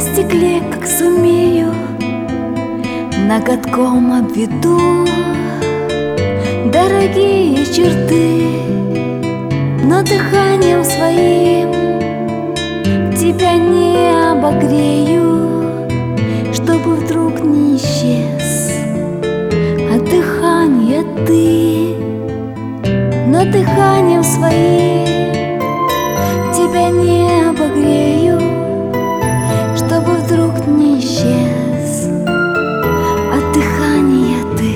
стекле, как сумею, ноготком обведу дорогие черты, но дыханием своим тебя не обогрею, чтобы вдруг не исчез от дыхания ты. Но дыханием своим тебя не обогрею, чтобы вдруг не исчез от дыхания ты.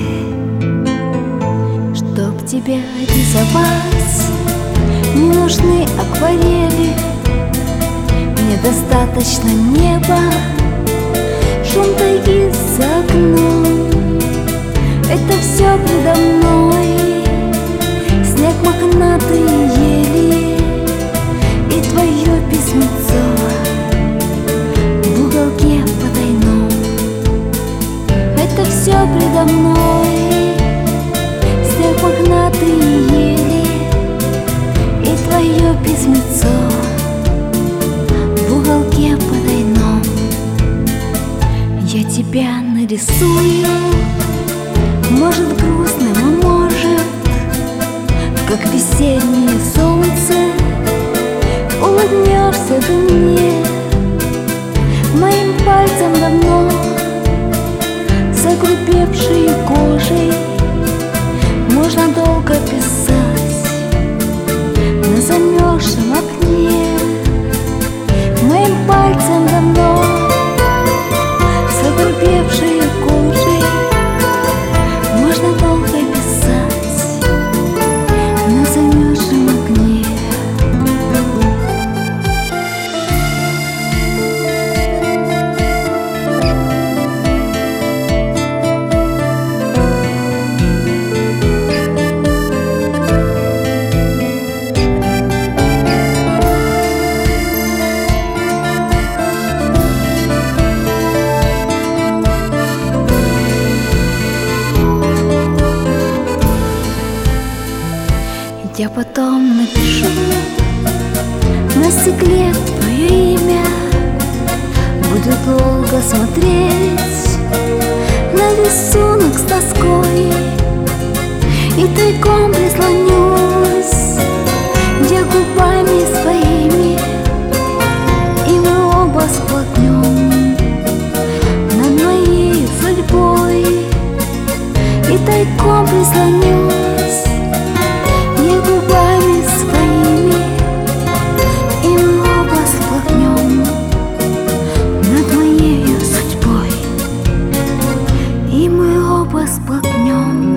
Чтоб тебя рисовать, не нужны акварели, мне достаточно неба, шум тайги за окном. Это все предо мной, снег, мохнатые ели и твое письмецо в уголке потайном. Это все предо мной, снег, мохнатые ели и твое письмецо в уголке потайном. Я тебя нарисую, может грустным, а может как весеннее солнце. Улыбнешься ты мне моим пальцем давно загрубевшей кожей. Можно долго писать на замерзшем окне моим пальцем давно загрубевшей кожей. Можно долго писать на замерзшем окне. Я потом напишу на стекле твое имя, буду долго смотреть на рисунок с тоской и тайком прислонюсь я губами своими, и мы оба сплотнем над моей судьбой. И тайком прислонюсь губами своими, и мы оба сплотнем над моей судьбой, и мы оба сплотнем.